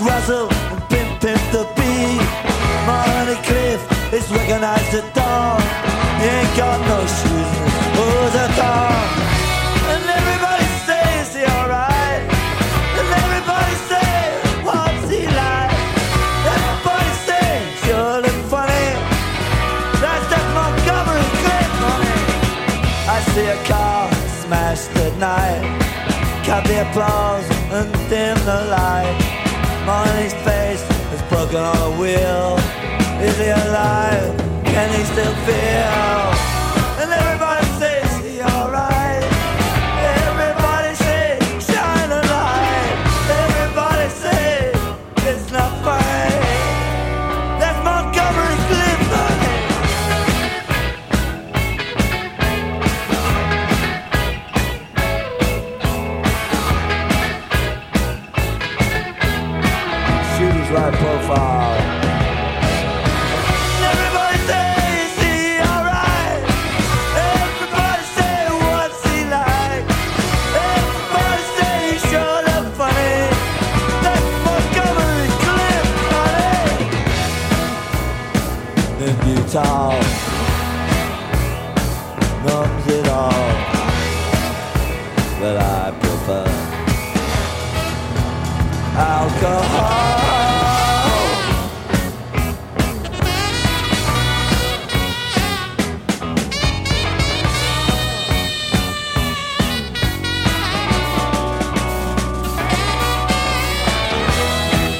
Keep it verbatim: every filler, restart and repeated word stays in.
Russell and Pimp Pimp the Bee. Money Cliff is recognized at dawn. He ain't got no shoes and his clothes are torn. And everybody says he alright. And everybody says, what's he like? Everybody says, sure look funny. That's that Montgomery Cliff money. I see a car smashed at night. Cut the applause and dim the light. Money's face is broken on a wheel. Is he alive? Can he still feel? And everybody says he alright. Everybody says shine a light. Everybody says it's not funny. That's Montgomery Cliff money. Shooter's right profile. Everybody says he alright. Everybody say what's he like. Everybody say he sure look funny. That's Montgomery Cliff money. In Utah, numbs it all, but I prefer alcohol.